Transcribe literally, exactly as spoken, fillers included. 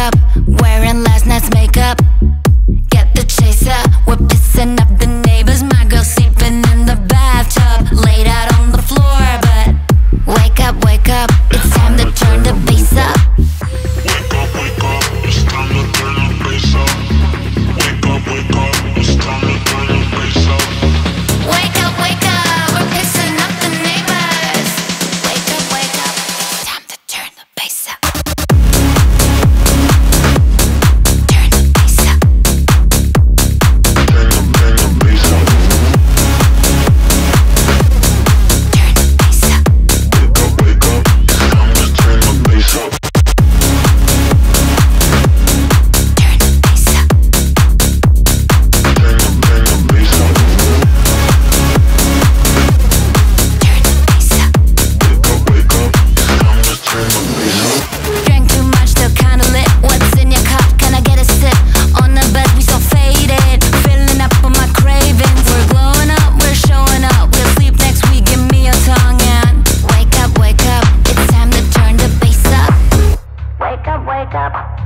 up, wearing last night's makeup. Get the chaser, we're pissing up the neighbors. My girl sleeping in the bathtub, laid out on the floor. But wake up, wake up, it's time to turn the bass up. Wake up, wake up, it's time to turn the bass up. Wake up, wake up, it's time to turn the bass up. Wake up, wake up, we're pissing up the neighbors. Wake up, wake up, it's time to turn the bass up. Turn the bass up. Turn the, turn the bass up. Turn the bass up. Wake up, wake up, it's time to turn the bass up. Turn the bass up. Turn the, turn the bass up. Turn the bass up. Wake up, wake up, it's time to turn the bass up. Drank too much, still kinda lit. What's in your cup? Can I get a sip? On the bed, we so faded, filling up on my cravings. We're glowing up, we're showing up. We'll sleep next week, give me a tongue and wake up, wake up. It's time to turn the bass up. Wake up, wake up.